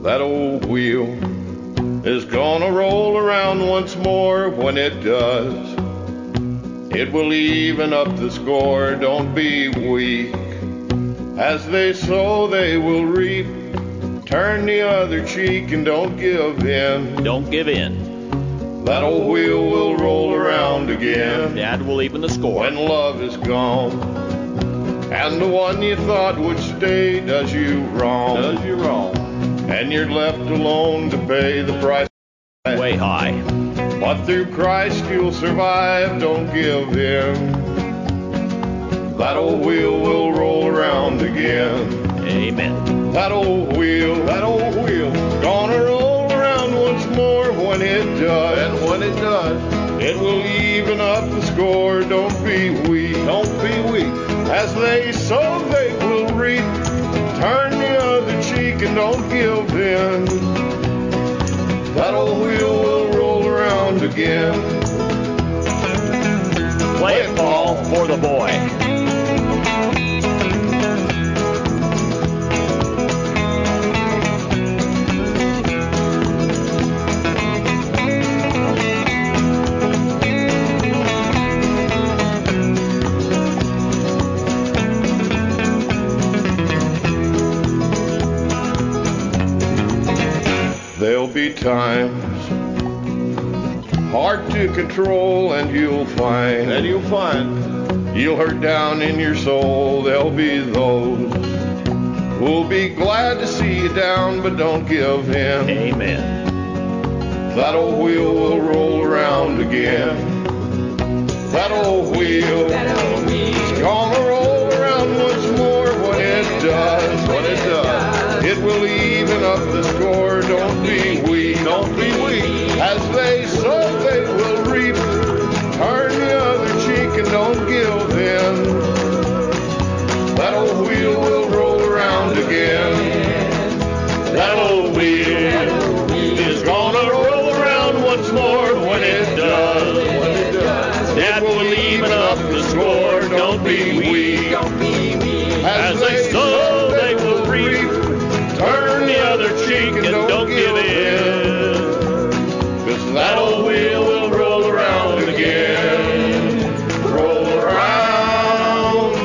That old wheel is gonna roll around once more. When it does, it will even up the score. Don't be weak. As they sow, they will reap. Turn the other cheek and don't give in. Don't give in. That old wheel will roll around again. That will even the score. When love is gone, and the one you thought would stay does you wrong. Does you wrong. And you're left alone to pay the price. Way high. But through Christ you'll survive. Don't give in. That old wheel will roll around again. Amen. That old wheel, gonna roll around once more. When it does, and when it does, it will even up the score. Don't be weak, As they sow, they will reap. Turn the other cheek and don't give in. That old wheel will roll around again. Play it, Paul, for the boy. There'll be times hard to control, and you'll find you'll hurt down in your soul. There'll be those who'll be glad to see you down, but don't give in. Amen. That old wheel will roll around again. That old wheel is gonna roll around once more. When it does, it will even up the score. Don't be weak. As they sow, they will reap. Turn the other cheek and don't give in. That old wheel will roll around again. That old wheel is gonna roll around once more. When it does, it will even up the score. Don't be weak. As they sow, they will reap. Turn the other cheek and don't give in. 'Cause that old wheel will roll around again. Roll around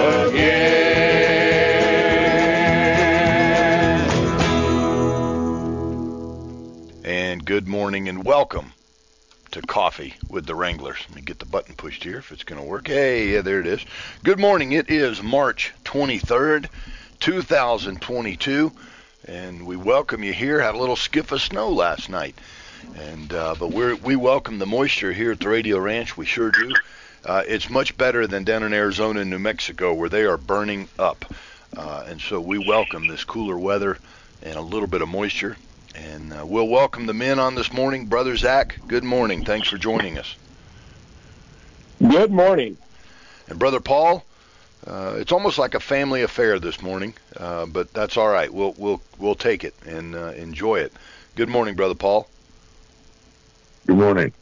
again. And good morning and welcome to Coffee with the Wranglers. Let me get the button pushed here if it's going to work. Hey, yeah, there it is. Good morning. It is March 23rd, 2022. And we welcome you here. Had a little skiff of snow last night, and but we welcome the moisture here at the Radio Ranch. We sure do. It's much better than down in Arizona and New Mexico where they are burning up, and so we welcome this cooler weather and a little bit of moisture. And we'll welcome the men on this morning. Brother Zach, good morning. Thanks for joining us. Good morning. And Brother Paul. It's almost like a family affair this morning, but that's all right. We'll take it and enjoy it. Good morning, Brother Paul. Good morning.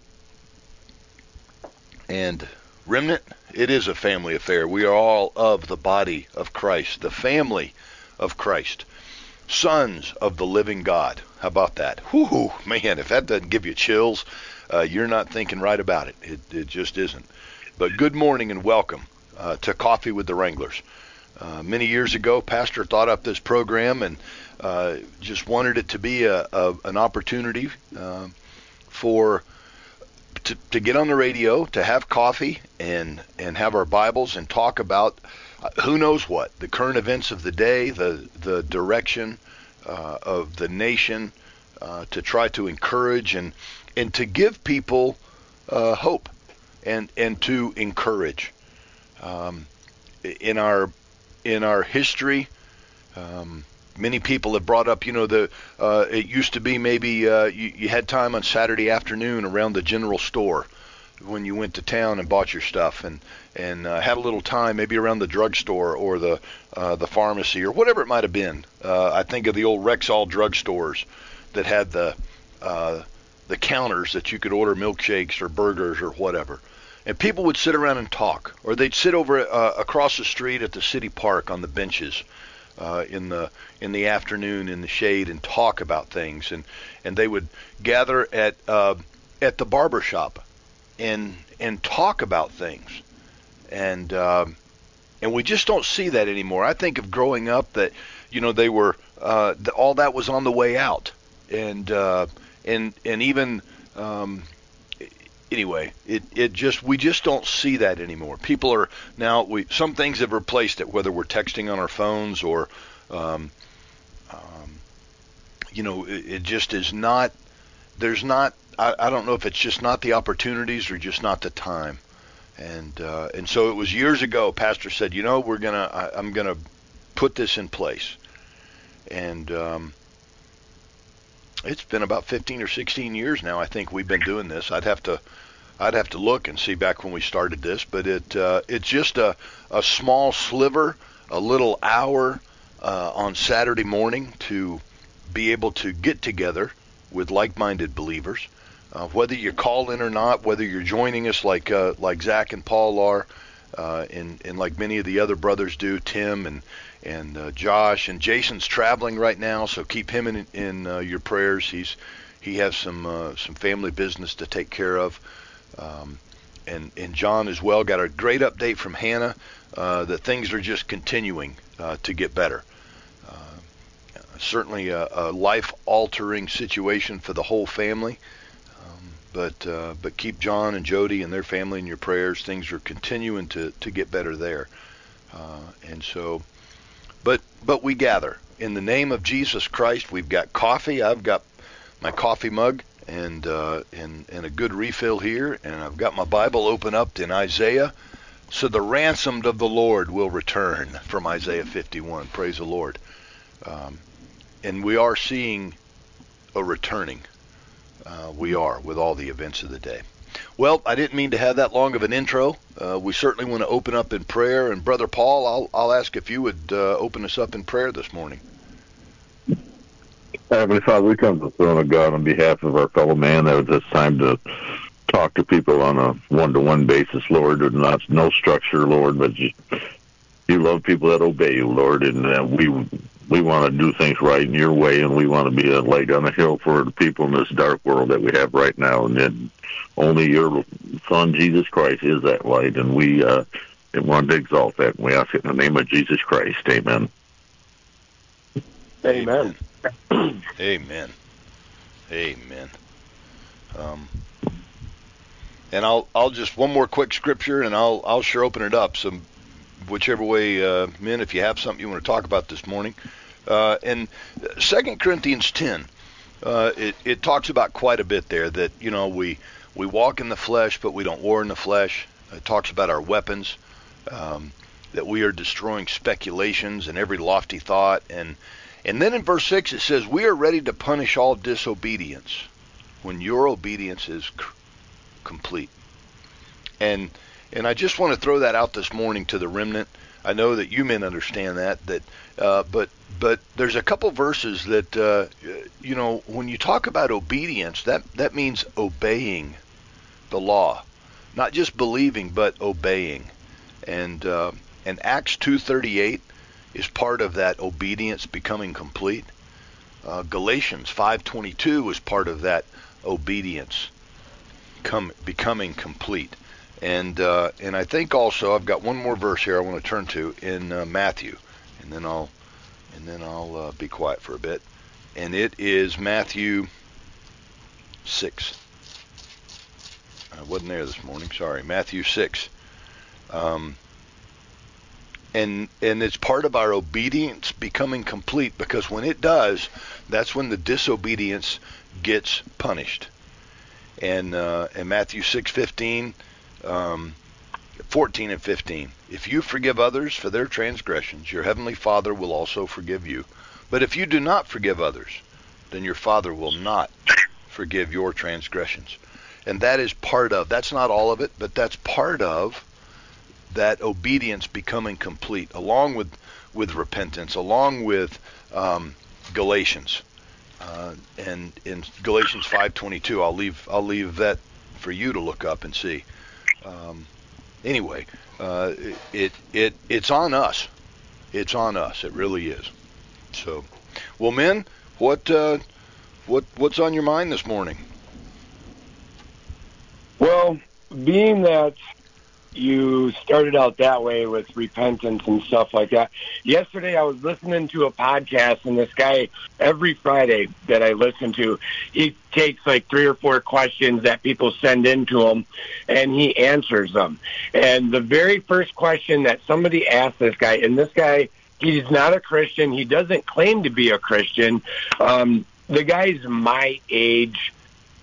And Remnant, it is a family affair. We are all of the body of Christ, the family of Christ, sons of the living God. How about that? Whoo, man, if that doesn't give you chills, you're not thinking right about it. It just isn't. But good morning and welcome to Coffee with the Wranglers. Many years ago, Pastor thought up this program and just wanted it to be an opportunity to get on the radio, to have coffee and have our Bibles and talk about who knows what, the current events of the day, the direction of the nation, to try to encourage and to give people hope and to encourage. In our history, many people have brought up, it used to be maybe you had time on Saturday afternoon around the general store when you went to town and bought your stuff, and had a little time maybe around the drugstore or the pharmacy or whatever it might have been. I think of the old Rexall drugstores that had the counters that you could order milkshakes or burgers or whatever. And people would sit around and talk, or they'd sit over across the street at the city park on the benches in the afternoon in the shade and talk about things, and they would gather at the barber shop and talk about things, and we just don't see that anymore. I think of growing up that they were all that was on the way out, and even anyway, we just don't see that anymore. People are now, some things have replaced it, whether we're texting on our phones or, it just is not, there's not, I don't know if it's just not the opportunities or just not the time. And so it was years ago, Pastor said, I'm going to put this in place. And, it's been about 15 or 16 years now. I think we've been doing this. I'd have to look and see back when we started this, but it's just a small sliver, a little hour on Saturday morning to be able to get together with like-minded believers, whether you call in or not, whether you're joining us like Zach and Paul are, and like many of the other brothers do, Tim and Josh, and Jason's traveling right now, so keep him in your prayers. He has some family business to take care of, and John as well. Got a great update from Hannah that things are just continuing to get better. Certainly a life-altering situation for the whole family, but keep John and Jody and their family in your prayers. Things are continuing to get better there, and so. But we gather in the name of Jesus Christ. We've got coffee. I've got my coffee mug and a good refill here, and I've got my Bible open up in Isaiah. So the ransomed of the Lord will return, from Isaiah 51. Praise the Lord. And we are seeing a returning. We are, with all the events of the day. Well, I didn't mean to have that long of an intro. We certainly want to open up in prayer. And Brother Paul, I'll ask if you would open us up in prayer this morning. Heavenly Father, we come to the throne of God on behalf of our fellow man. That was this time to talk to people on a one-to-one basis, Lord. There's no structure, Lord, but you love people that obey you, Lord, and we want to do things right in your way, and we want to be a light on a hill for the people in this dark world that we have right now. And then only your Son, Jesus Christ, is that light, and we want to exalt that. And we ask it in the name of Jesus Christ. Amen. Amen. Amen. Amen. And I'll just one more quick scripture, and I'll sure open it up. So whichever way, men, if you have something you want to talk about this morning. And 2 Corinthians 10, it talks about quite a bit there that, we walk in the flesh, but we don't war in the flesh. It talks about our weapons, that we are destroying speculations and every lofty thought. And then in verse 6 it says, we are ready to punish all disobedience when your obedience is complete. And I just want to throw that out this morning to the remnant. I know that you men understand that but there's a couple verses that, when you talk about obedience, that means obeying the law, not just believing, but obeying. And Acts 2:38 is part of that obedience becoming complete. Galatians 5:22 is part of that obedience becoming complete. And I think also I've got one more verse here I want to turn to in Matthew, and then I'll be quiet for a bit. And it is Matthew 6. I wasn't there this morning. Sorry, Matthew 6. And it's part of our obedience becoming complete, because when it does, that's when the disobedience gets punished. And in Matthew 6:15. 14 and 15. If you forgive others for their transgressions, your heavenly Father will also forgive you. But if you do not forgive others, then your Father will not forgive your transgressions. And that is part of, that's not all of it, but that's part of that obedience becoming complete, along with repentance, along with Galatians. And in Galatians 5:22, I'll leave that for you to look up and see. Anyway, it's on us. It's on us. It really is. So, well, men, what's on your mind this morning? Well, being that you started out that way with repentance and stuff like that, yesterday I was listening to a podcast, and this guy, every Friday that I listen to, he takes like 3 or 4 questions that people send in to him, and he answers them. And the very first question that somebody asked this guy, and this guy, he's not a Christian. He doesn't claim to be a Christian. The guy's my age,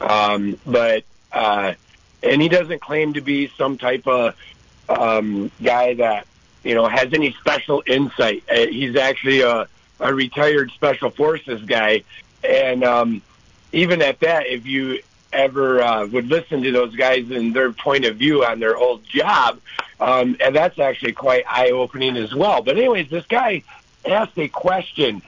and he doesn't claim to be some type of guy that, has any special insight. He's actually a retired Special Forces guy. And even at that, if you ever would listen to those guys and their point of view on their old job, and that's actually quite eye-opening as well. But anyways, this guy asked a question.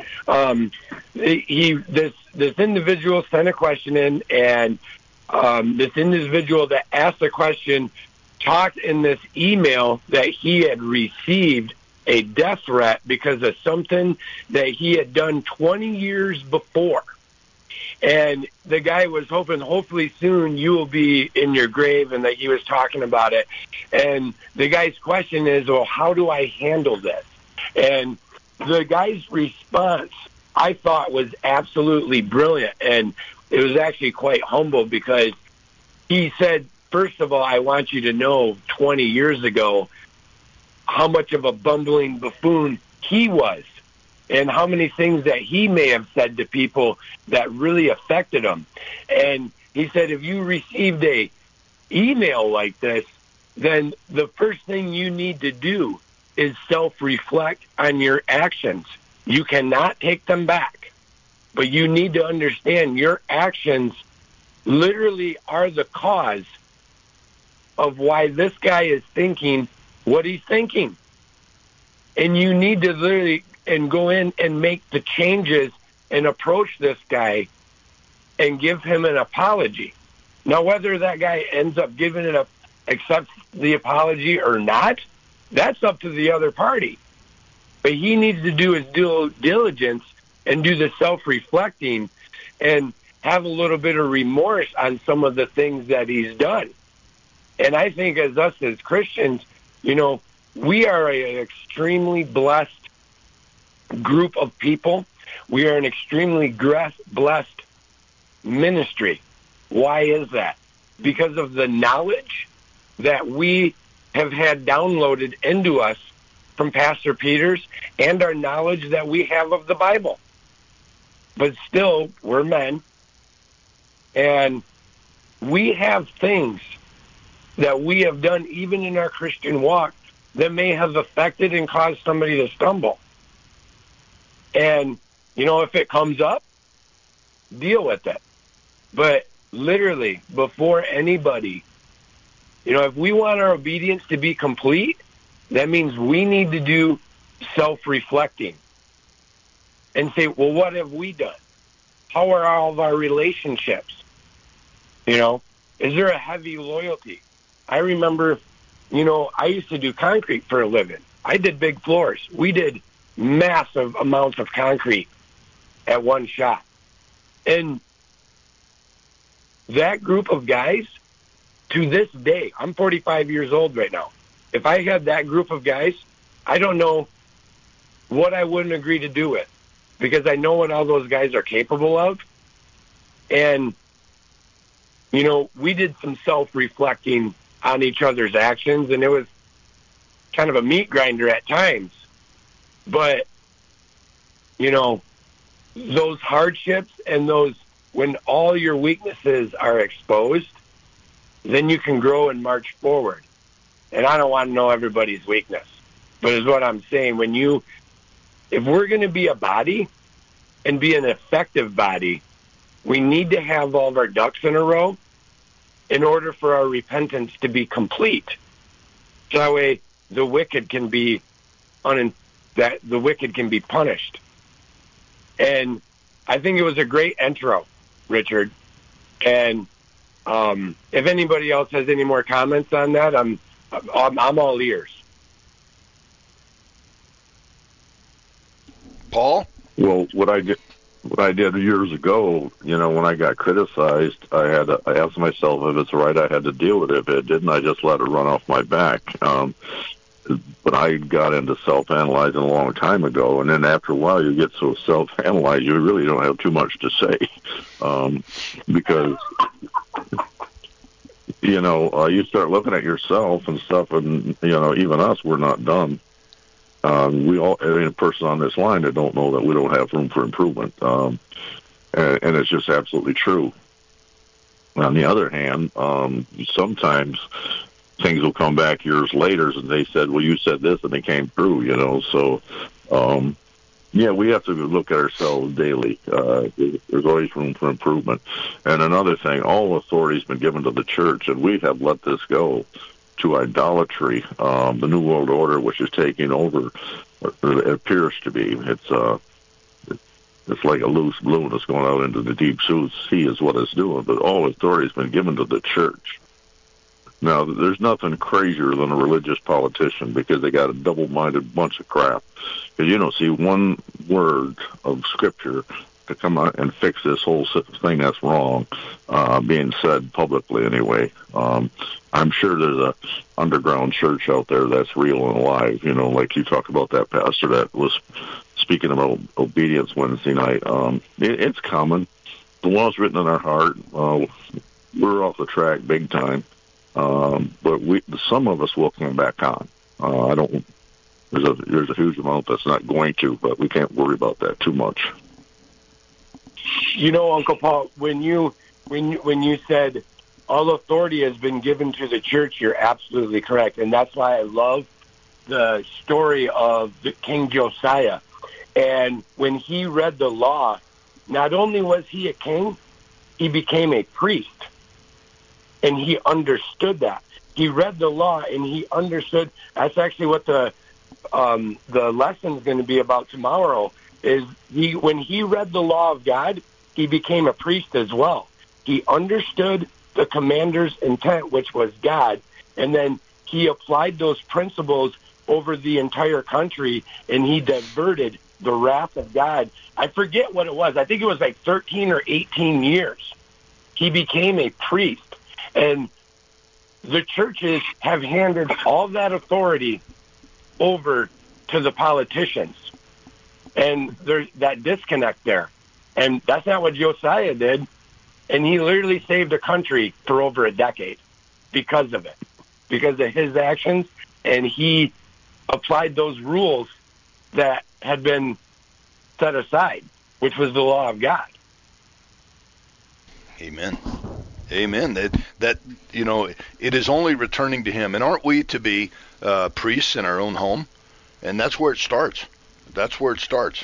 This individual sent a question in, and this individual that asked the question talked in this email that he had received a death threat because of something that he had done 20 years before. And the guy was hopefully soon you will be in your grave, and that he was talking about it. And the guy's question is, well, how do I handle this? And the guy's response, I thought, was absolutely brilliant. And it was actually quite humble, because he said, first of all, I want you to know 20 years ago how much of a bumbling buffoon he was, and how many things that he may have said to people that really affected him. And he said, if you received a email like this, then the first thing you need to do is self-reflect on your actions. You cannot take them back, but you need to understand your actions literally are the cause of why this guy is thinking what he's thinking. And you need to literally go in and make the changes and approach this guy and give him an apology. Now, whether that guy ends up accepts the apology or not, that's up to the other party. But he needs to do his due diligence and do the self-reflecting and have a little bit of remorse on some of the things that he's done. And I think as Christians, we are an extremely blessed group of people. We are an extremely blessed ministry. Why is that? Because of the knowledge that we have had downloaded into us from Pastor Peters, and our knowledge that we have of the Bible. But still, we're men, and we have things that we have done even in our Christian walk that may have affected and caused somebody to stumble. And, if it comes up, deal with it. But literally, before anybody, if we want our obedience to be complete, that means we need to do self-reflecting and say, well, what have we done? How are all of our relationships? Is there a heavy loyalty? I remember, I used to do concrete for a living. I did big floors. We did massive amounts of concrete at one shot. And that group of guys, to this day, I'm 45 years old right now. If I had that group of guys, I don't know what I wouldn't agree to do with, because I know what all those guys are capable of. And, we did some self-reflecting on each other's actions, and it was kind of a meat grinder at times. But, those hardships and when all your weaknesses are exposed, then you can grow and march forward. And I don't want to know everybody's weakness, but is what I'm saying. If we're going to be a body and be an effective body, we need to have all of our ducks in a row in order for our repentance to be complete. So that way the wicked can be punished. And I think it was a great intro, Richard. And if anybody else has any more comments on that, I'm all ears. Paul? Well, what I did years ago, when I got criticized, I asked myself if it's right. I had to deal with it. If it didn't, I just let it run off my back. But I got into self-analyzing a long time ago, and then after a while, you get so self-analyzed, you really don't have too much to say, because you start looking at yourself and stuff, and even us, we're not done. We all, any person on this line that don't know that we don't have room for improvement, and it's just absolutely true. On the other hand, sometimes things will come back years later, and they said, "Well, you said this, and it came true." So, we have to look at ourselves daily. There's always room for improvement. And another thing, all authority has been given to the church, and we have let this go to idolatry. The New World Order, which is taking over, it appears to be. It's like a loose balloon that's going out into the deep sea is what it's doing. But all authority has been given to the church. Now, there's nothing crazier than a religious politician, because they got a double-minded bunch of crap. Because you don't see one word of Scripture to come out and fix this whole thing that's wrong, being said publicly anyway. I'm sure there's a underground church out there that's real and alive, like you talked about that pastor that was speaking about obedience Wednesday night. It's coming. The law's written in our heart. We're off the track big time. But some of us will come back on. There's a huge amount that's not going to, but we can't worry about that too much. Uncle Paul, when you said all authority has been given to the church, you're absolutely correct. And that's why I love the story of King Josiah. And when he read the law, not only was he a king, he became a priest. And he understood that. He read the law, and he understood. That's actually what the lesson is going to be about tomorrow. Is when he read the law of God, he became a priest as well. He understood the commander's intent, which was God, and then he applied those principles over the entire country, and he diverted the wrath of God. I forget what it was. I think it was like 13 or 18 years. He became a priest. And the churches have handed all that authority over to the politicians. And there's that disconnect there. And that's not what Josiah did. And he literally saved a country for over a decade because of it, because of his actions. And he applied those rules that had been set aside, which was the law of God. Amen. Amen. That it is only returning to him. And aren't we to be priests in our own home? And that's where it starts. That's where it starts.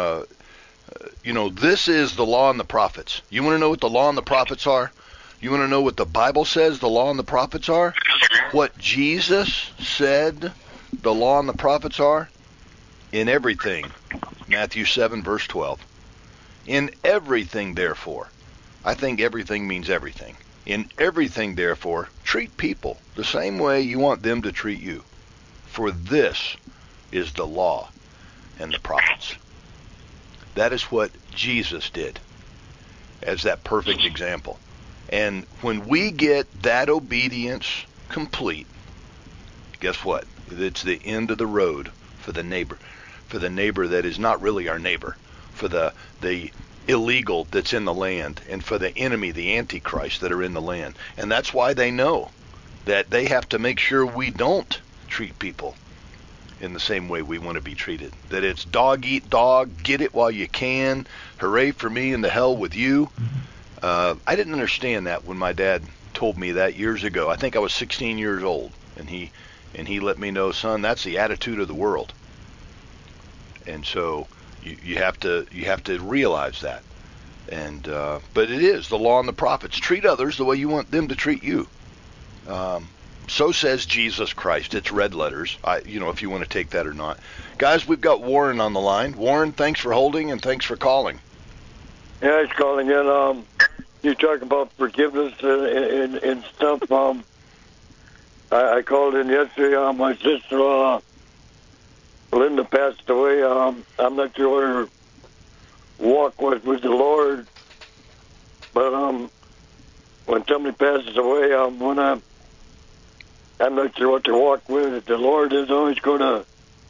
This is the law and the prophets. You want to know what the law and the prophets are? You want to know what the Bible says the law and the prophets are? What Jesus said the law and the prophets are? In everything. Matthew 7, verse 12. In everything, therefore. I think everything means everything. In everything, therefore, treat people the same way you want them to treat you. For this is the law and the prophets. That is what Jesus did as that perfect example. And when we get that obedience complete, guess what? It's the end of the road for the neighbor that is not really our neighbor, for the illegal that's in the land, and for the enemy, the Antichrist, that are in the land. And that's why they know that they have to make sure we don't treat people in the same way we want to be treated. That it's dog eat dog, get it while you can, hooray for me and the hell with you. I didn't understand that when my dad told me that years ago. I think I was 16 years old, and he let me know, son, that's the attitude of the world. And so you have to realize that. And but it is the law and the prophets. Treat others the way you want them to treat you. So says Jesus Christ. It's red letters. If you want to take that or not. Guys, we've got Warren on the line. Warren, thanks for holding and thanks for calling. Yeah, I was calling in. You talk about forgiveness and stuff. I called in yesterday. My sister-in-law Linda passed away. I'm not sure what her walk was with the Lord, but when somebody passes away, I'm not sure what to walk with. The Lord is always going to.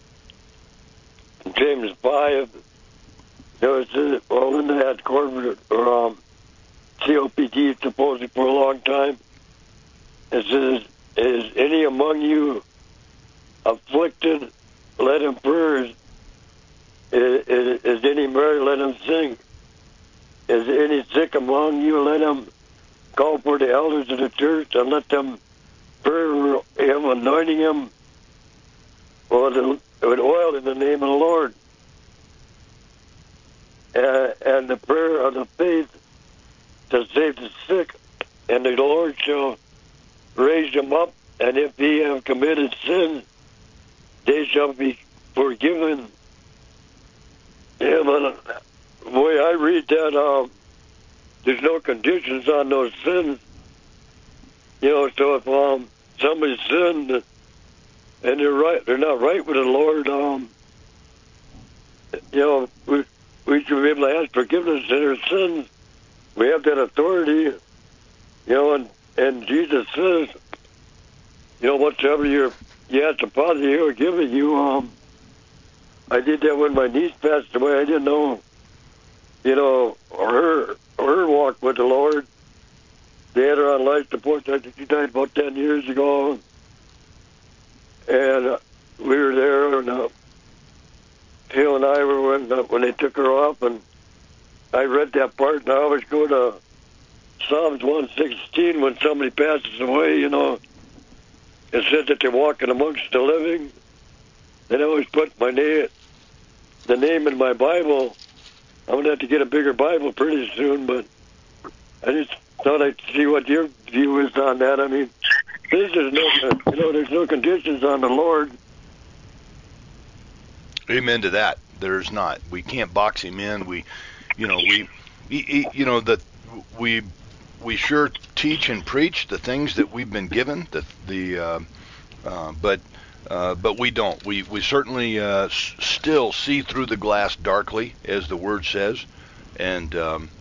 James 5. It says, well, Linda had COPD supposedly for a long time. It says, is any among you afflicted? Let him pray. Is any merry? Let him sing. Is any sick among you? Let him call for the elders of the church and let them pray him, anointing him with oil in the name of the Lord. And the prayer of the faith to save the sick, and the Lord shall raise him up, and if he have committed sin, they shall be forgiven. Yeah, but boy, I read that there's no conditions on those sins. So if somebody sinned and they're not right with the Lord, we should be able to ask forgiveness of their sins. We have that authority, and Jesus says, whatsoever you ask the Father, He'll give it you. I did that when my niece passed away. I didn't know, her walk with the Lord. They had her on life support. I think she died about 10 years ago. And we were there, and Phil and I were when they took her off, and I read that part, and I always go to Psalms 116 when somebody passes away, it said that they're walking amongst the living. And I always put the name in my Bible. I'm going to have to get a bigger Bible pretty soon, but I just thought I'd see what your view is on that. I mean, there's no conditions on the Lord. Amen to that. There's not. We can't box him in. We sure teach and preach the things that we've been given. But we don't. We certainly still see through the glass darkly, as the word says, and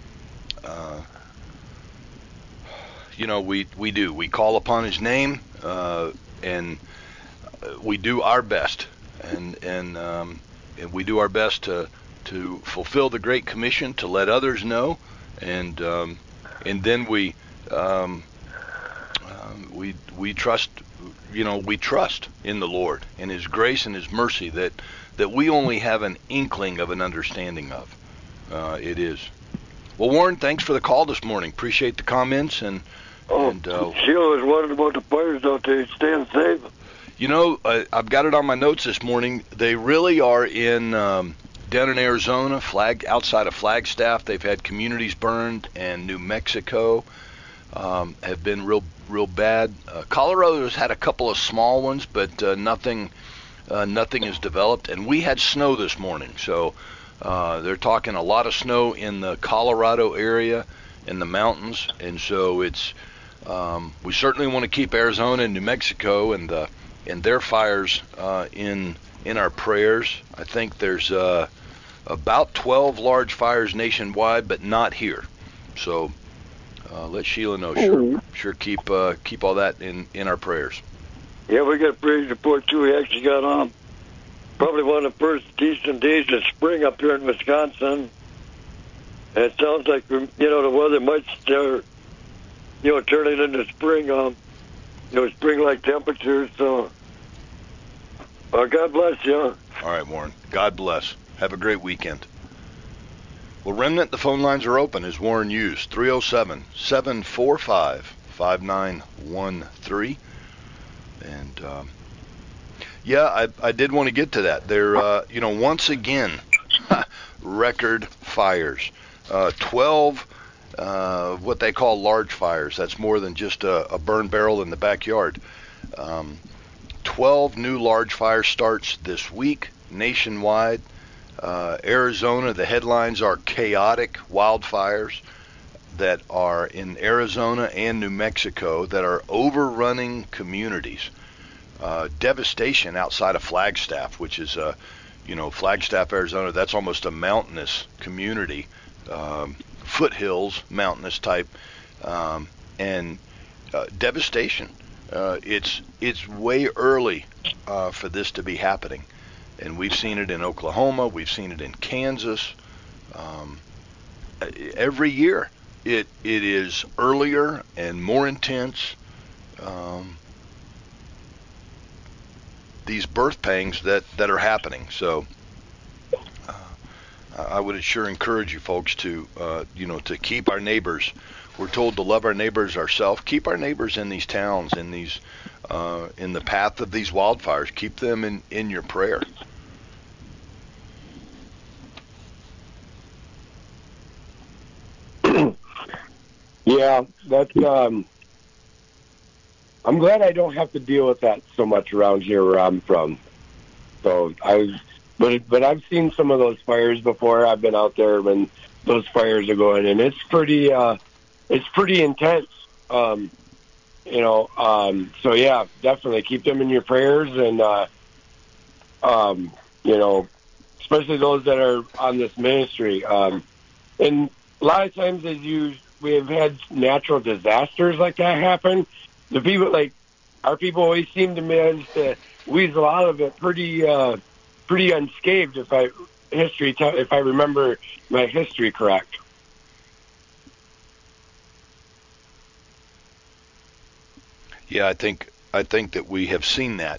we do. We call upon his name, and we do our best, and we do our best to fulfill the Great Commission, to let others know, and then we trust. We trust in the Lord and his grace and his mercy that we only have an inkling of an understanding of. It is. Well, Warren, thanks for the call this morning. Appreciate the comments. Sheila was wondering about the fires out there. Staying safe. I've got it on my notes this morning. They really are down in Arizona, outside of Flagstaff. They've had communities burned, and New Mexico have been real bad. Colorado's had a couple of small ones, but nothing has developed. And we had snow this morning, so they're talking a lot of snow in the Colorado area, in the mountains, and so it's we certainly want to keep Arizona and New Mexico and their fires in our prayers. I think there's about 12 large fires nationwide, but not here. So let Sheila know. Sure keep all that in our prayers. Yeah, we got a praise report too. We actually got probably one of the first decent days of spring up here in Wisconsin. And it sounds like the weather might start turning into spring. Spring-like temperatures. So, God bless you. All right, Warren. God bless. Have a great weekend. Well, Remnant, the phone lines are open, as Warren used, 307-745-5913. And, I did want to get to that. There, once again, record fires. 12 what they call large fires. That's more than just a burn barrel in the backyard. 12 new large fire starts this week nationwide. Arizona, the headlines are chaotic wildfires that are in Arizona and New Mexico that are overrunning communities. devastation outside of Flagstaff, which is, Flagstaff, Arizona. That's almost a mountainous community, foothills, mountainous type, and devastation. It's way early for this to be happening, and we've seen it in Oklahoma. We've seen it in Kansas. Every year, it is earlier and more intense. These birth pangs that are happening. So I would sure encourage you folks to to keep our neighbors. We're told to love our neighbors ourselves. Keep our neighbors in these towns, in these in the path of these wildfires. Keep them in your prayer. Yeah, that's. I'm glad I don't have to deal with that so much around here where I'm from. So but I've seen some of those fires before. I've been out there when those fires are going, and it's pretty intense. So yeah, definitely keep them in your prayers, and especially those that are on this ministry. And a lot of times, we have had natural disasters like that happen. The people, like our people, always seem to manage to weasel out of it pretty unscathed. If I remember my history correct. Yeah, I think that we have seen that.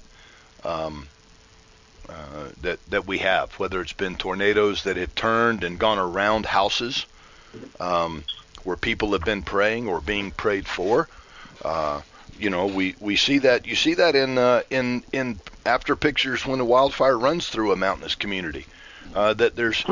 That we have, whether it's been tornadoes that have turned and gone around houses, where people have been praying or being prayed for. We see that. You see that in after pictures when a wildfire runs through a mountainous community. That there's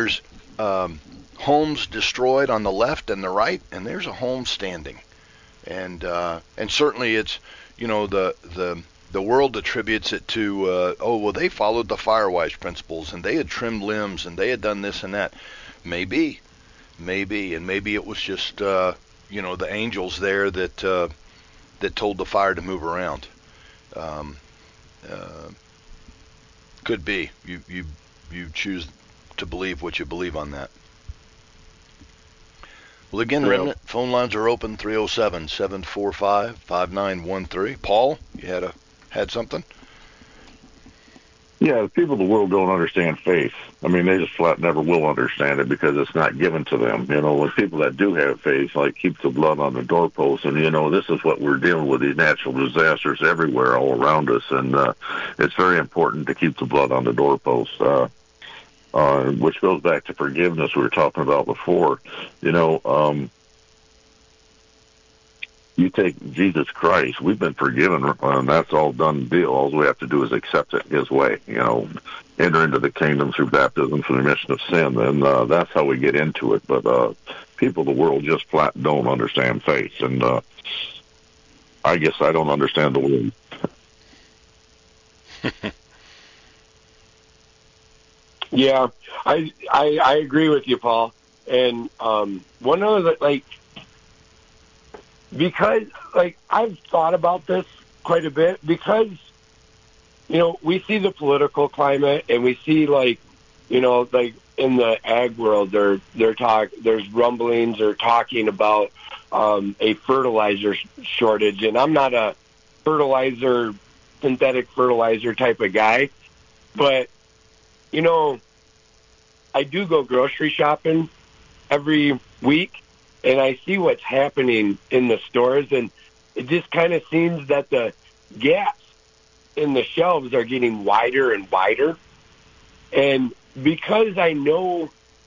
homes destroyed on the left and the right, and there's a home standing. And certainly it's the world attributes it to they followed the Firewise principles and they had trimmed limbs and they had done this and that. Maybe it was just the angels there that told the fire to move around. Could be. You choose to believe what you believe on that. Well, again, Remnant, phone lines are open, 307-745-5913. Paul, you had something? Yeah, the people of the world don't understand faith. I mean, they just flat never will understand it because it's not given to them. When people that do have faith, like keep the blood on the doorpost, and this is what we're dealing with, these natural disasters everywhere, all around us, and it's very important to keep the blood on the doorpost. Which goes back to forgiveness we were talking about before. You take Jesus Christ, we've been forgiven, and that's all done deal. All we have to do is accept it His way, enter into the kingdom through baptism for the remission of sin, and that's how we get into it. But people of the world just flat don't understand faith, and I guess I don't understand the world. Yeah, I agree with you, Paul. And one other, because I've thought about this quite a bit, because we see the political climate, and we see in the ag world, there's rumblings or talking about a fertilizer shortage, and I'm not a synthetic fertilizer type of guy, but I do go grocery shopping every week, and I see what's happening in the stores, and it just kind of seems that the gaps in the shelves are getting wider and wider. And because I know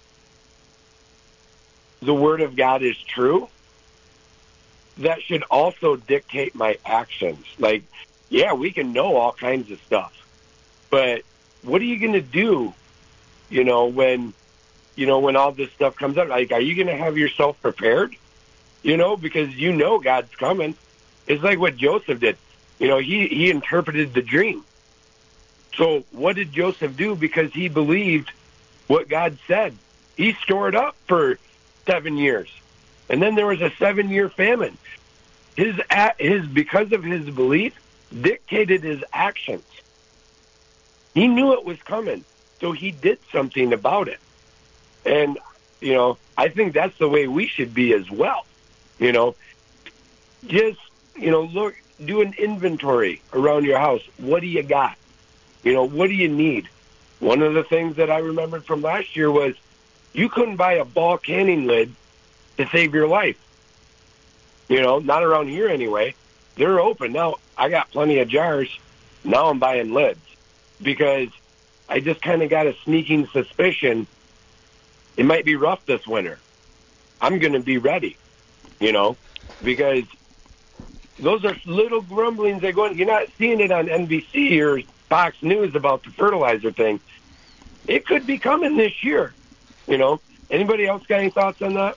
the Word of God is true, that should also dictate my actions. Yeah, we can know all kinds of stuff, but what are you going to do, when all this stuff comes up? Are you going to have yourself prepared? Because God's coming. It's like what Joseph did. He interpreted the dream. So what did Joseph do? Because he believed what God said. He stored up for 7 years. And then there was a 7-year famine. Because of his belief, dictated his actions. He knew it was coming, so he did something about it. And, I think that's the way we should be as well. Just, look, do an inventory around your house. What do you got? What do you need? One of the things that I remembered from last year was you couldn't buy a ball canning lid to save your life. Not around here anyway. They're open. Now, I got plenty of jars. Now I'm buying lids because I just kind of got a sneaking suspicion it might be rough this winter. I'm going to be ready, because those are little grumblings that go on. You're not seeing it on NBC or Fox News about the fertilizer thing. It could be coming this year, Anybody else got any thoughts on that?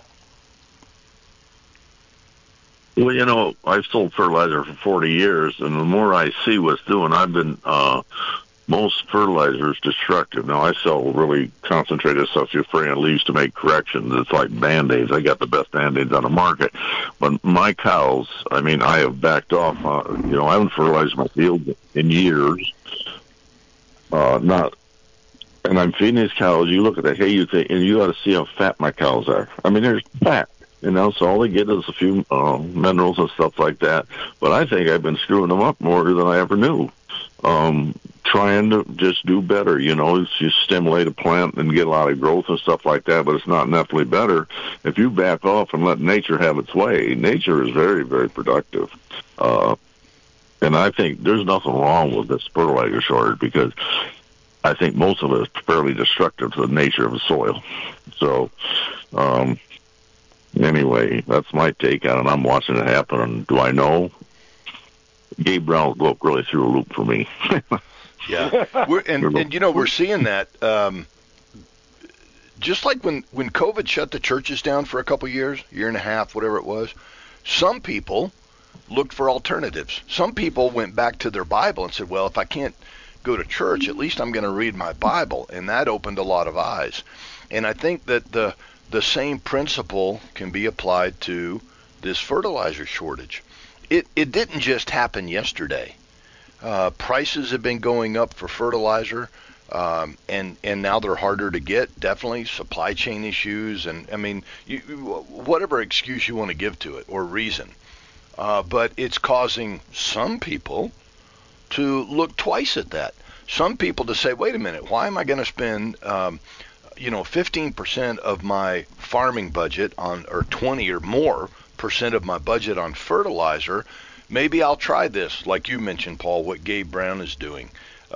Well, I've sold fertilizer for 40 years, and the more I see what's doing, I've been, most fertilizer is destructive. Now, I sell really concentrated sulforaphane leaves to make corrections. It's like Band-Aids. I got the best Band-Aids on the market. But my cows, I have backed off. I haven't fertilized my field in years. And I'm feeding these cows. You look at the hay, and you got to see how fat my cows are. They're fat. So all they get is a few minerals and stuff like that. But I think I've been screwing them up more than I ever knew. Trying to just do better, you stimulate a plant and get a lot of growth and stuff like that, but it's not infinitely better. If you back off and let nature have its way, nature is very, very productive. And I think there's nothing wrong with this fertilizer shortage because I think most of it is fairly destructive to the nature of the soil. So, anyway, that's my take on it. I'm watching it happen, and do I know? Gabe Brown will go really through a loop for me. Yeah, we're seeing that. Just like when COVID shut the churches down for a couple years, year and a half, whatever it was, some people looked for alternatives. Some people went back to their Bible and said, well, if I can't go to church, at least I'm going to read my Bible. And that opened a lot of eyes. And I think that the same principle can be applied to this fertilizer shortage. It didn't just happen yesterday. Prices have been going up for fertilizer, and now they're harder to get. Definitely supply chain issues, and whatever excuse you want to give to it or reason. But it's causing some people to look twice at that. Some people to say, wait a minute, why am I going to spend 15% of my farming budget on, or 20 or more % of my budget on fertilizer? Maybe I'll try this, like you mentioned, Paul, what Gabe Brown is doing.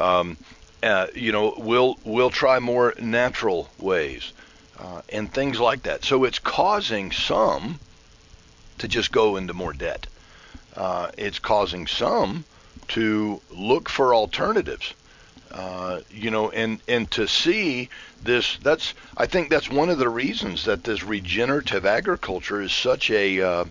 We'll try more natural ways and things like that. So it's causing some to just go into more debt. It's causing some to look for alternatives. And to see this, I think that's one of the reasons that this regenerative agriculture is such a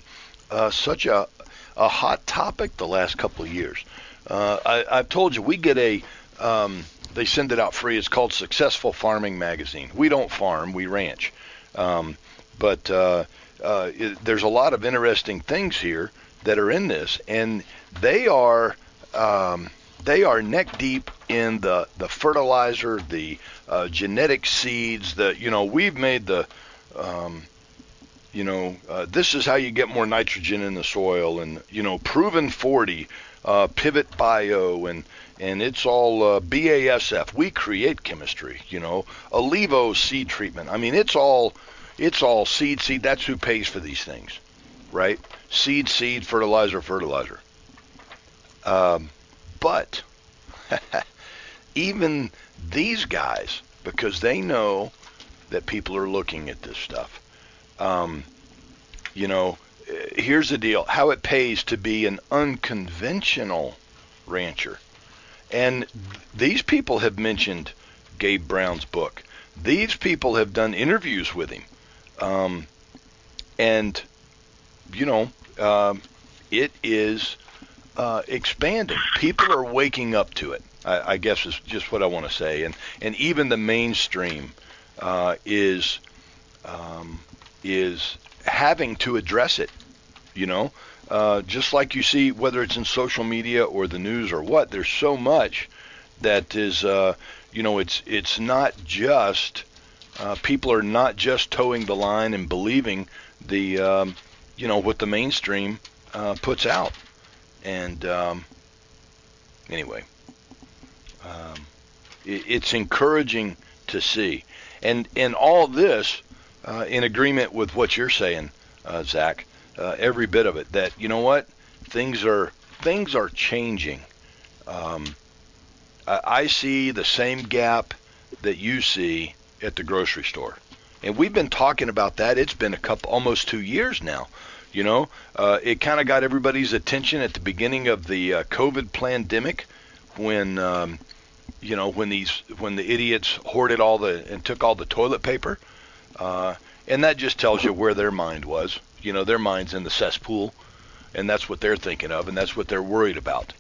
hot topic the last couple of years. I've told you, we get they send it out free. It's called Successful Farming Magazine. We don't farm, we ranch. But there's a lot of interesting things here that are in this, and they are neck deep in the fertilizer, the genetic seeds. We've made this is how you get more nitrogen in the soil, and Proven 40, Pivot Bio, and it's all BASF. We create chemistry. Olivo seed treatment. It's all seed. That's who pays for these things, right? Seed, fertilizer. But even these guys, because they know that people are looking at this stuff. Here's the deal, how it pays to be an unconventional rancher. And these people have mentioned Gabe Brown's book. These people have done interviews with him. It is expanding. People are waking up to it, I guess is just what I want to say. And even the mainstream is having to address it. just like you see, whether it's in social media or the news or what, there's so much that is, it's not just, people are not just towing the line and believing the, what the mainstream puts out. And anyway, it's encouraging to see. And all this, in agreement with what you're saying, Zach, every bit of it, that, you know what, things are changing. I see the same gap that you see at the grocery store. And we've been talking about that. It's been almost 2 years now. It kind of got everybody's attention at the beginning of the COVID pandemic, when the idiots hoarded and took all the toilet paper, and that just tells you where their mind was. Their mind's in the cesspool, and that's what they're thinking of, and that's what they're worried about.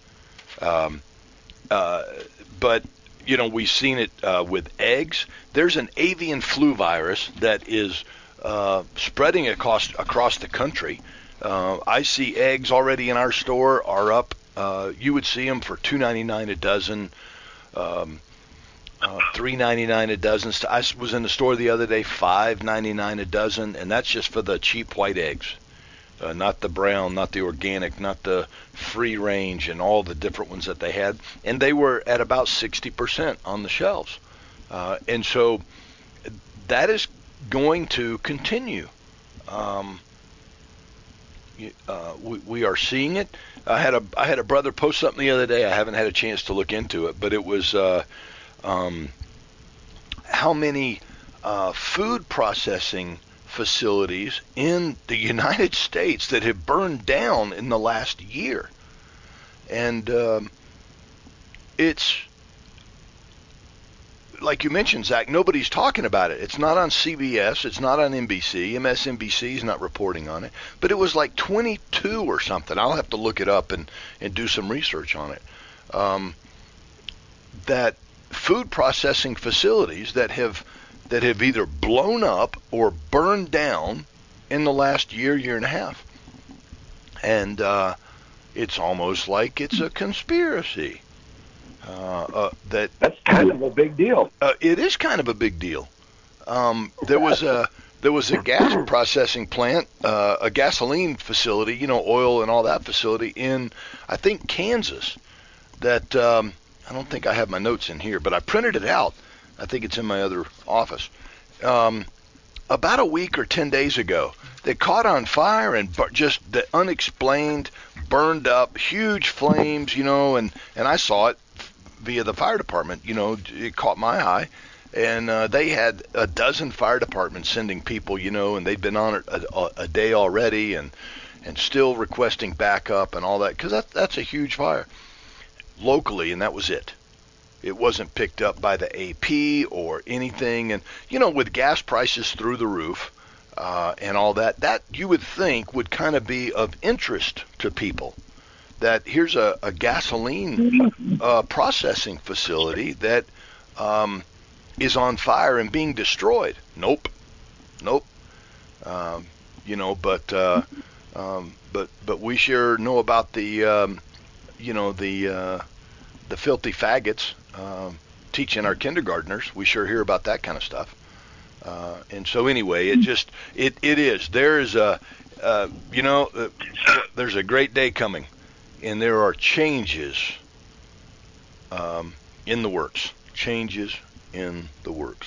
But we've seen it with eggs. There's an avian flu virus that is spreading across the country. I see eggs already in our store are up. You would see them for $2.99 a dozen, $3.99 a dozen. I was in the store the other day, $5.99 a dozen, and that's just for the cheap white eggs, not the brown, not the organic, not the free range, and all the different ones that they had. And they were at about 60% on the shelves, and so that is going to continue. We are seeing it. I had a brother post something the other day. I haven't had a chance to look into it, but it was how many food processing facilities in the United States that have burned down in the last year. And it's like you mentioned, Zach, nobody's talking about it. It's not on CBS. It's not on NBC. MSNBC is not reporting on it. But it was like 22 or something. I'll have to look it up and do some research on it. That food processing facilities that have either blown up or burned down in the last year and a half. And it's almost like it's a conspiracy. That's kind of a big deal. It is kind of a big deal. There was a gas processing plant, a gasoline facility, oil and all that facility in, I think, Kansas. That I don't think I have my notes in here, but I printed it out. I think it's in my other office. About a week or 10 days ago, they caught on fire and just the unexplained burned up, huge flames, and I saw it via the fire department. It caught my eye, and they had a dozen fire departments sending people, and they'd been on it a day already, and still requesting backup and all that, because that's a huge fire locally, and that was it. It wasn't picked up by the AP or anything, and with gas prices through the roof and all that you would think would kind of be of interest to people. That here's a gasoline processing facility that is on fire and being destroyed. Nope. But we sure know about the filthy faggots teaching our kindergartners. We sure hear about that kind of stuff. And so anyway, it is. There is there's a great day coming. And there are changes in the works. Changes in the works.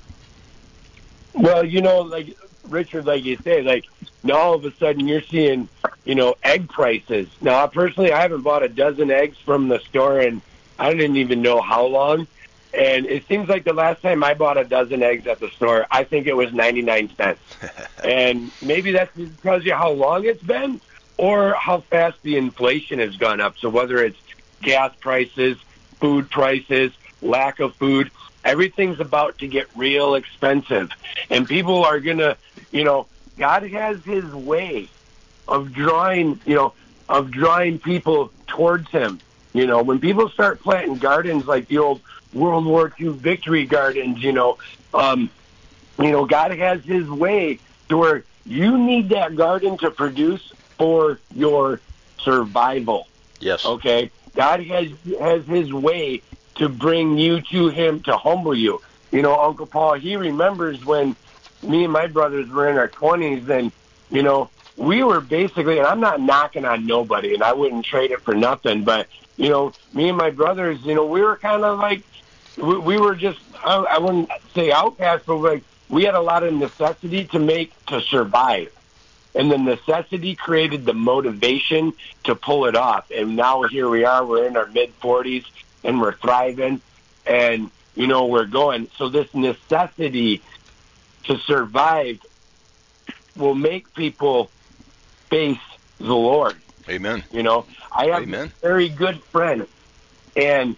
Well, like Richard, like you say, now all of a sudden you're seeing, egg prices. Now, personally, I haven't bought a dozen eggs from the store, and I didn't even know how long. And it seems like the last time I bought a dozen eggs at the store, I think it was 99 cents. And maybe that tells you how long it's been, or how fast the inflation has gone up. So whether it's gas prices, food prices, lack of food, everything's about to get real expensive. And people are going to, God has his way of drawing people towards him. When people start planting gardens like the old World War II victory gardens, God has his way to where you need that garden to produce for your survival. Yes. Okay? God has his way to bring you to him, to humble you. You know, Uncle Paul, he remembers when me and my brothers were in our 20s, and, you know, we were basically, and I'm not knocking on nobody, and I wouldn't trade it for nothing, but, you know, me and my brothers, you know, we were kind of like, we were just, I wouldn't say outcasts, but like we had a lot of necessity to survive. And the necessity created the motivation to pull it off. And now here we are, we're in our mid-40s, and we're thriving, and, you know, we're going. So this necessity to survive will make people face the Lord. Amen. You know, I have Amen. a very good friend, and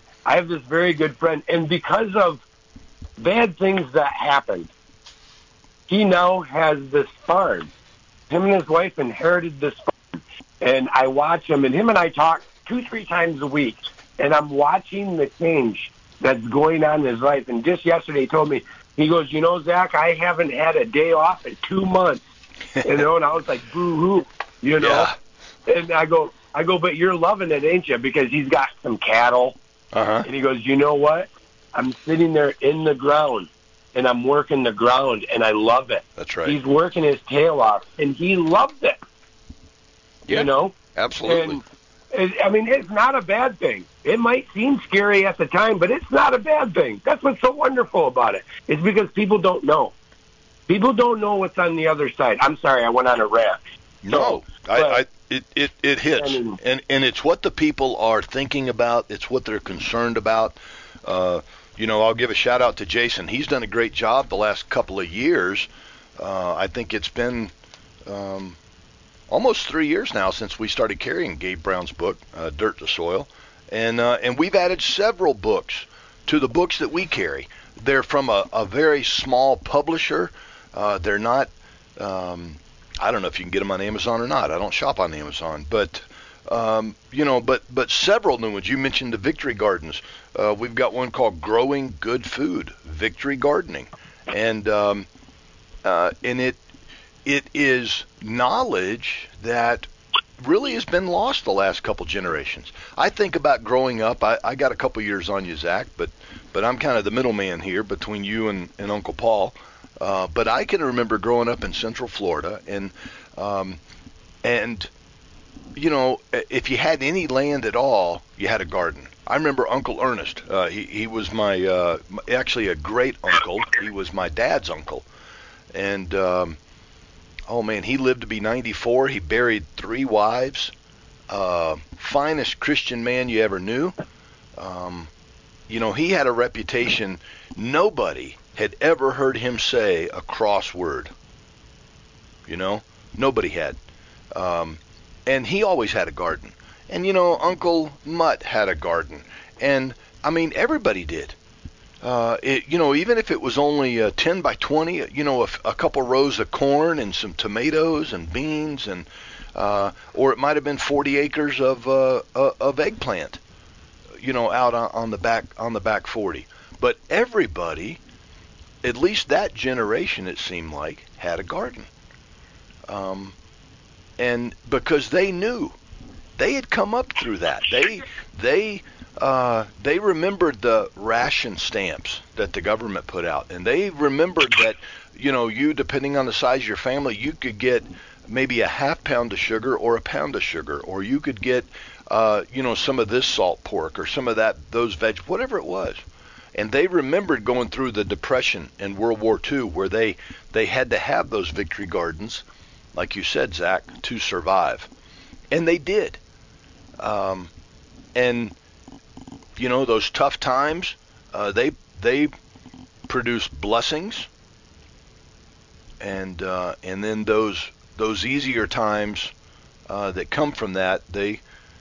because of bad things that happened, he now has this farm. Him and his wife inherited this farm, and I watch him, and him and I talk 2-3 times a week, and I'm watching the change that's going on in his life. And just yesterday he told me, he goes, you know, Zach, I haven't had a day off in 2 months. You know, and I was like, boo-hoo, you know. Yeah. And I go, but you're loving it, ain't you? Because he's got some cattle. Uh-huh. And he goes, you know what? I'm sitting there in the ground, and I'm working the ground, and I love it. That's right. He's working his tail off, and he loves it. Yeah, you know? Absolutely. And, I mean, it's not a bad thing. It might seem scary at the time, but it's not a bad thing. That's what's so wonderful about it. It's because people don't know. People don't know what's on the other side. I'm sorry, I went on a rant. No, it hits, I mean, and it's what the people are thinking about. It's what they're concerned about. You know, I'll give a shout out to Jason. He's done a great job the last couple of years. I think it's been almost 3 years now since we started carrying Gabe Brown's book, Dirt to Soil, and we've added several books to the books that we carry. They're from a very small publisher. They're not. I don't know if you can get them on Amazon or not. I don't shop on Amazon, but you know, but several new ones. You mentioned the Victory Gardens. We've got one called Growing Good Food, Victory Gardening, and it is knowledge that really has been lost the last couple generations. I think about growing up. I got a couple years on you, Zach, but I'm kind of the middleman here between you and Uncle Paul. But I can remember growing up in Central Florida, and you know, if you had any land at all, you had a garden. I remember Uncle Ernest. He was my actually a great uncle. He was my dad's uncle, and oh man, he lived to be 94. He buried 3 wives. Finest Christian man you ever knew. You know, he had a reputation. Nobody had ever heard him say a cross word. You know, nobody had. And he always had a garden. And, you know, Uncle Mutt had a garden. And, I mean, everybody did. You know, even if it was only 10 by 20, you know, a couple rows of corn and some tomatoes and beans, and or it might have been 40 acres of eggplant, you know, out on the back 40. But everybody, at least that generation, it seemed like, had a garden. And because they knew, they had come up through that. They remembered the ration stamps that the government put out, and they remembered that, you know, you, depending on the size of your family, you could get maybe a half pound of sugar or a pound of sugar, or you could get, you know, some of this salt pork or some of those veg, whatever it was. And they remembered going through the Depression and World War II, where they had to have those victory gardens, like you said, Zach, to survive. And they did. And, you know, those tough times, they produced blessings. And then those easier times that come from that, they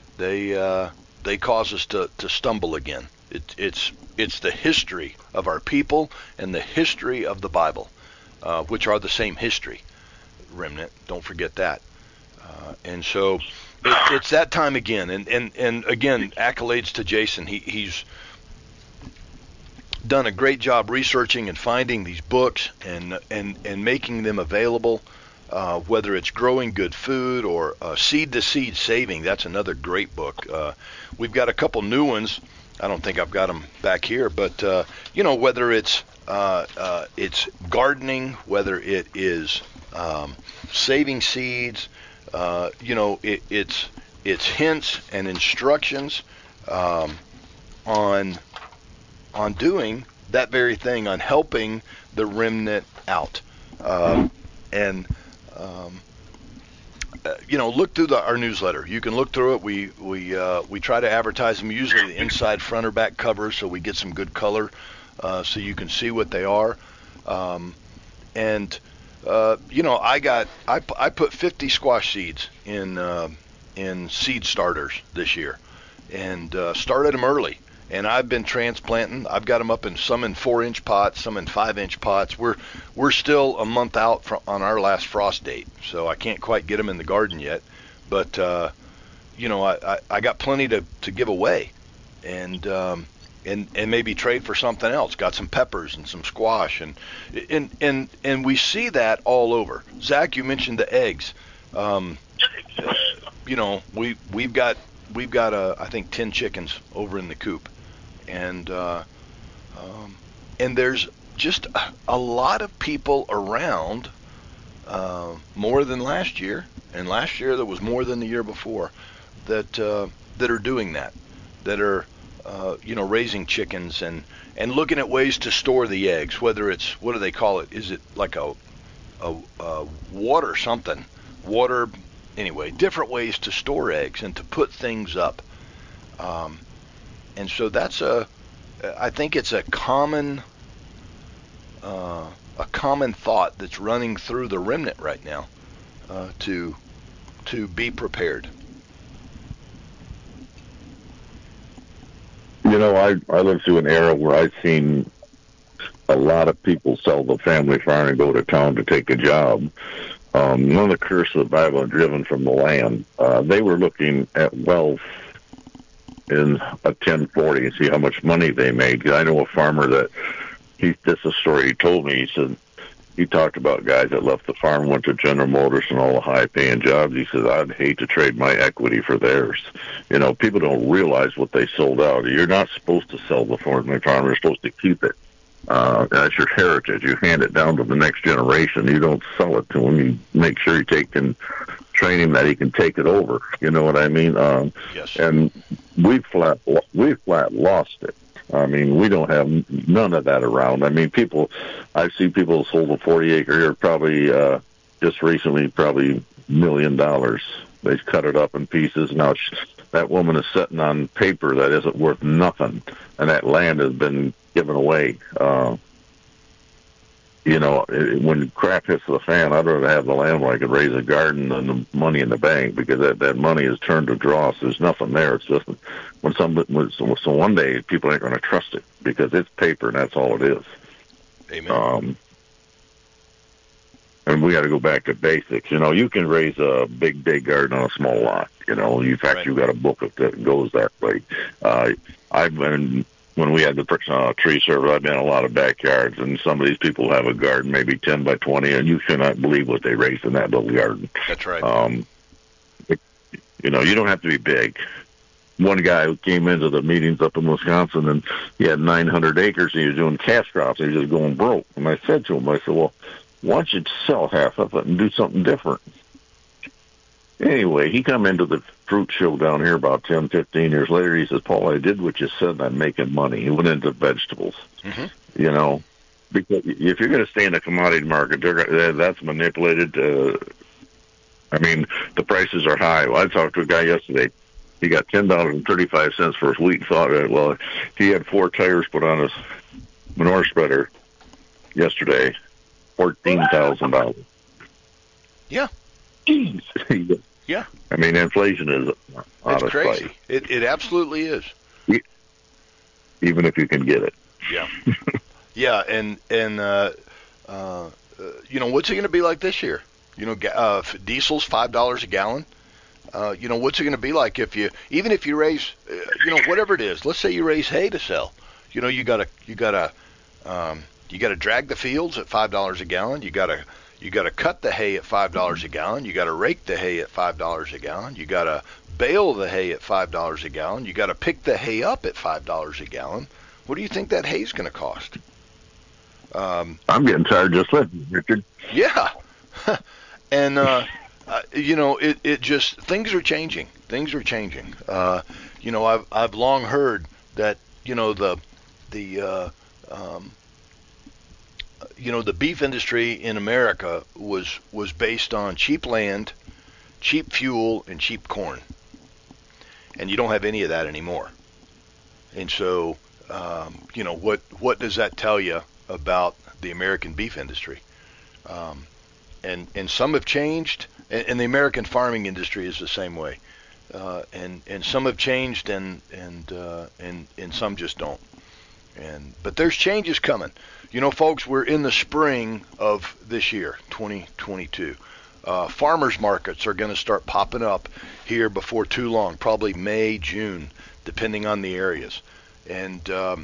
cause us to stumble again. It's the history of our people and the history of the Bible, which are the same history. Remnant, don't forget that. And so it's that time again. And again, accolades to Jason. He's done a great job researching and finding these books and making them available. whether it's growing good food or Seed to Seed Saving. That's another great book. We've got a couple new ones. I don't think I've got them back here, but whether it's gardening, whether it is saving seeds, it's hints and instructions on doing that very thing, on helping the remnant out. Look through our newsletter. You can look through it. We try to advertise them usually the inside, front, or back cover, so we get some good color, so you can see what they are. I put 50 squash seeds in seed starters this year, and started them early. And I've been transplanting. I've got them up in some in 4-inch pots, some in 5-inch pots. We're still a month out on our last frost date, so I can't quite get them in the garden yet. But I got plenty to give away, and maybe trade for something else. Got some peppers and some squash, and we see that all over. Zach, you mentioned the eggs. We've got I think 10 chickens over in the coop, and there's just a lot of people around, more than last year, and last year there was more than the year before, that are doing that are raising chickens and looking at ways to store the eggs, whether it's, what do they call it? Is it like a water, anyway, different ways to store eggs and to put things up. And so I think it's a common thought that's running through the remnant right now, to be prepared. I lived through an era where I've seen a lot of people sell the family farm and go to town to take a job. None of the curse of the Bible are driven from the land. They were looking at wealth in a 1040 and see how much money they made. I know a farmer this is a story he told me. He said, he talked about guys that left the farm, went to General Motors and all the high-paying jobs. He says, I'd hate to trade my equity for theirs. People don't realize what they sold out. You're not supposed to sell the family farm. You're supposed to keep it. That's your heritage. You hand it down to the next generation. You don't sell it to him. You make sure you take and train him that he can take it over. You know what I mean? Yes. And we flat lost it. I mean, we don't have none of that around. I mean, I've seen people sold a 40-acre here probably just recently, probably $1 million. They cut it up in pieces. Now that woman is sitting on paper that isn't worth nothing, and that land has been given away. When crap hits the fan, I'd rather have the land where I could raise a garden than the money in the bank, because that money is turned to dross. There's nothing there. It's just so one day people ain't going to trust it because it's paper and that's all it is. Amen. And we got to go back to basics. You can raise a big garden on a small lot. In fact, You've got a book that goes that way. When we had the tree service, I've been in a lot of backyards, and some of these people have a garden, maybe 10 by 20, and you cannot believe what they raised in that little garden. That's right. You don't have to be big. One guy who came into the meetings up in Wisconsin, and he had 900 acres, and he was doing cash crops, and he was just going broke. And I said to him, well, why don't you sell half of it and do something different? Anyway, he come into the fruit show down here about 10, 15 years later. He says, Paul, I did what you said, and I'm making money. He went into vegetables, because if you're going to stay in the commodity market, that's manipulated. The prices are high. Well, I talked to a guy yesterday. He got $10.35 for his wheat and thought, well, he had 4 tires put on his manure spreader yesterday, $14,000. Yeah. Jeez. Yeah. I mean, inflation is it's crazy. It absolutely is. Even if you can get it. Yeah. Yeah, and what's it going to be like this year? Diesel's $5 a gallon. What's it going to be like if you raise, whatever it is? Let's say you raise hay to sell. You got to drag the fields at $5 a gallon. You got You got to cut the hay at $5 a gallon. You got to rake the hay at $5 a gallon. You got to bale the hay at $5 a gallon. You got to pick the hay up at $5 a gallon. What do you think that hay's going to cost? I'm getting tired just listening, Richard. Yeah. And, it just, things are changing. Things are changing. I've long heard that, the beef industry in America was based on cheap land, cheap fuel, and cheap corn. And you don't have any of that anymore. And so, what does that tell you about the American beef industry? And some have changed, and the American farming industry is the same way. And some have changed, and some just don't. But there's changes coming. Folks, we're in the spring of this year, 2022. Farmers markets are going to start popping up here before too long, probably May, June, depending on the areas. And,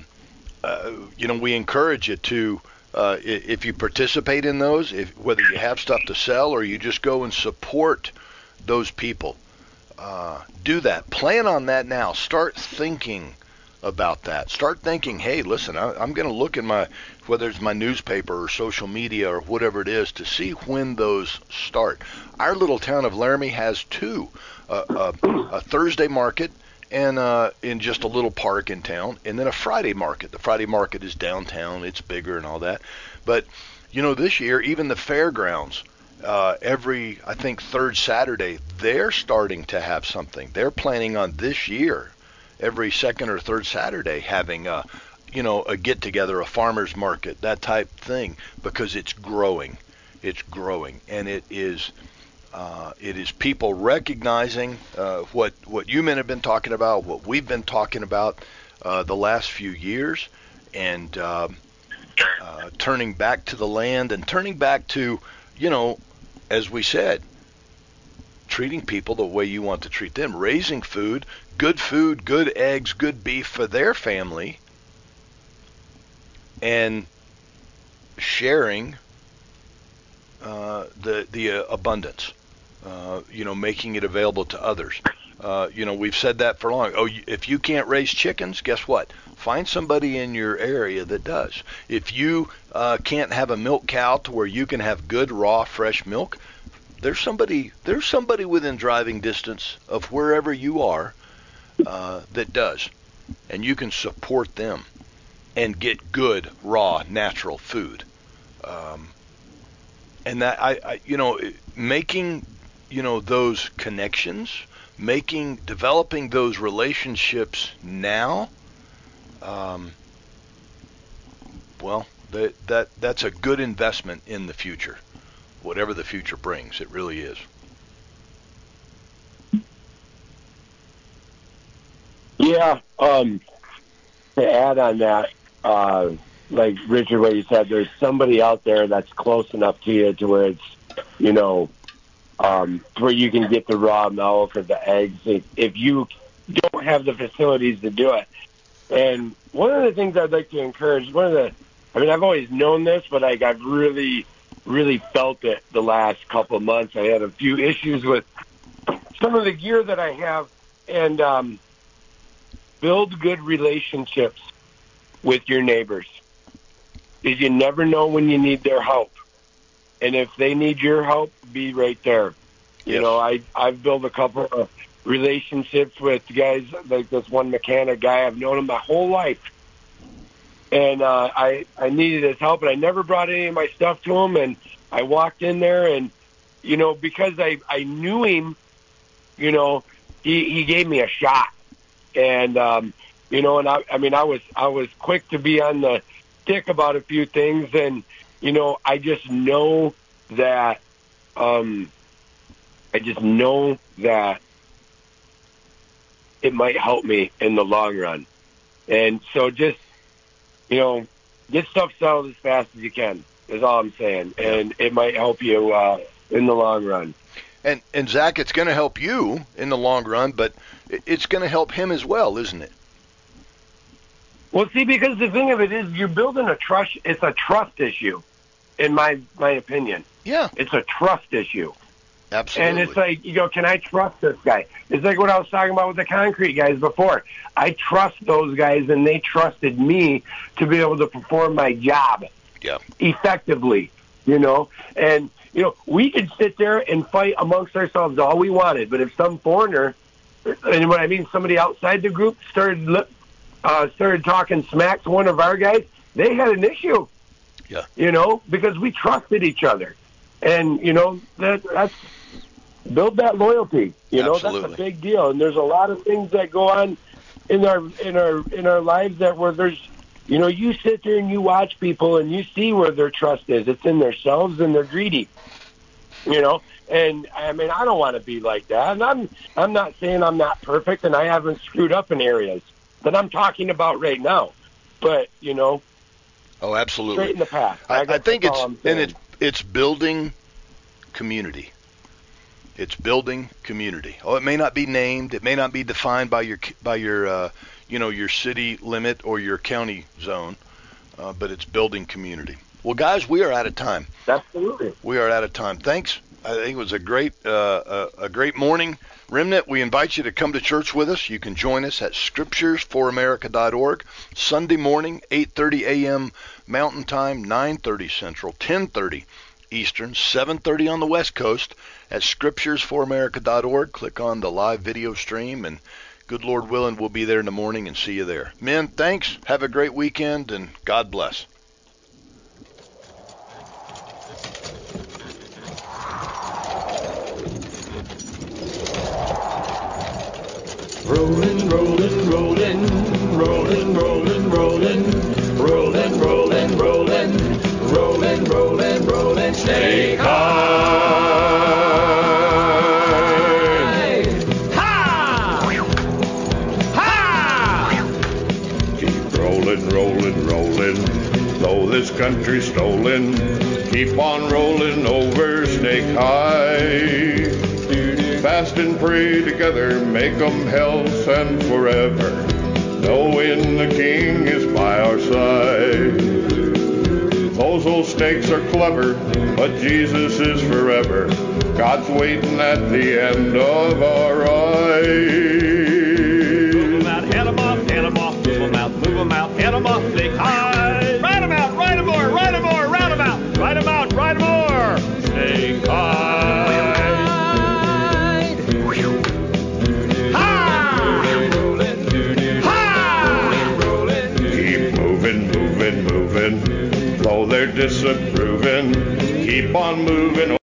we encourage you to, if you participate in those, whether you have stuff to sell or you just go and support those people, do that. Plan on that now. Start thinking about that. Start thinking, hey, listen, I'm going to look in whether it's my newspaper or social media or whatever it is, to see when those start. Our little town of Laramie has two, a Thursday market and in just a little park in town, and then a Friday market. The Friday market is downtown. It's bigger and all that. But, this year, even the fairgrounds, every, I think, third Saturday, they're starting to have something. They're planning on this year, every second or third Saturday, having a get-together, a farmer's market, that type thing, because it's growing. It's growing, and it is people recognizing what you men have been talking about, what we've been talking about the last few years, and turning back to the land and turning back to, as we said, treating people the way you want to treat them, raising food, good eggs, good beef for their family, and sharing the abundance, making it available to others. We've said that for long. Oh, if you can't raise chickens, guess what? Find somebody in your area that does. If you can't have a milk cow to where you can have good, raw, fresh milk, there's somebody within driving distance of wherever you are that does, and you can support them and get good, raw, natural food. And that making those connections, developing those relationships now. That's a good investment in the future. Whatever the future brings, it really is. Yeah, to add on that, like Richard, what you said, there's somebody out there that's close enough to you to where it's, where you can get the raw milk or the eggs if you don't have the facilities to do it. And one of the things I'd like to encourage, I've always known this, but I've really felt it the last couple of months. I had a few issues with some of the gear that I have, and build good relationships with your neighbors, because you never know when you need their help. And if they need your help, be right there. Yes. I've built a couple of relationships with guys like this one mechanic guy. I've known him my whole life. And I needed his help, and I never brought any of my stuff to him. And I walked in there, and, because I knew him, he gave me a shot. And, and I was quick to be on the stick about a few things. And, I just know that, it might help me in the long run. And so just, get stuff settled as fast as you can is all I'm saying. And it might help you in the long run. And Zach, it's going to help you in the long run, but it's going to help him as well, isn't it? Well, see, because the thing of it is you're building a trust. It's a trust issue. in my opinion. Yeah, It's a trust issue. absolutely. And it's like, can I trust this guy? It's like what I was talking about with the concrete guys before. I trust those guys, and they trusted me to be able to perform my job effectively, And, we could sit there and fight amongst ourselves all we wanted, but if some foreigner, and what I mean somebody outside the group, started talking smack to one of our guys, they had an issue, because we trusted each other. And, that's build that loyalty. Absolutely. That's a big deal. And there's a lot of things that go on in our lives that where there's, you sit there and you watch people and you see where their trust is. It's in themselves and they're greedy. And I mean, I don't want to be like that. And I'm not saying I'm not perfect and I haven't screwed up in areas that I'm talking about right now. But, Oh, absolutely. straighten the path. I think it's building community. It's building community. Oh, it may not be named. It may not be defined by your your city limit or your county zone, but it's building community. Well, guys, we are out of time. Absolutely. We are out of time. Thanks. I think it was a great morning. Remnant, we invite you to come to church with us. You can join us at scripturesforamerica.org. Sunday morning, 8:30 a.m. Mountain Time, 9:30 Central, 10:30 Eastern, 7:30 on the West Coast at scripturesforamerica.org. Click on the live video stream, and good Lord willing, we'll be there in the morning and see you there. Men, thanks. Have a great weekend, and God bless. Rolling, rolling, rolling, rolling, rolling, rolling, rolling, rolling, rolling, rolling, rolling, rolling, snake high. Ha! Ha! Keep rolling, rolling, rolling, though this country's stolen, keep on rolling over Snake High. Fast and pray together, make 'em health and forever, knowing the King is by our side. Those old snakes are clever, but Jesus is forever. God's waiting at the end of our ride. Move 'em out, head 'em off, move 'em out, head 'em off, Snake High. Ride 'em out, ride 'em more, round 'em out, ride 'em out, ride 'em more, Snake High. Though they're disapproving, keep on moving.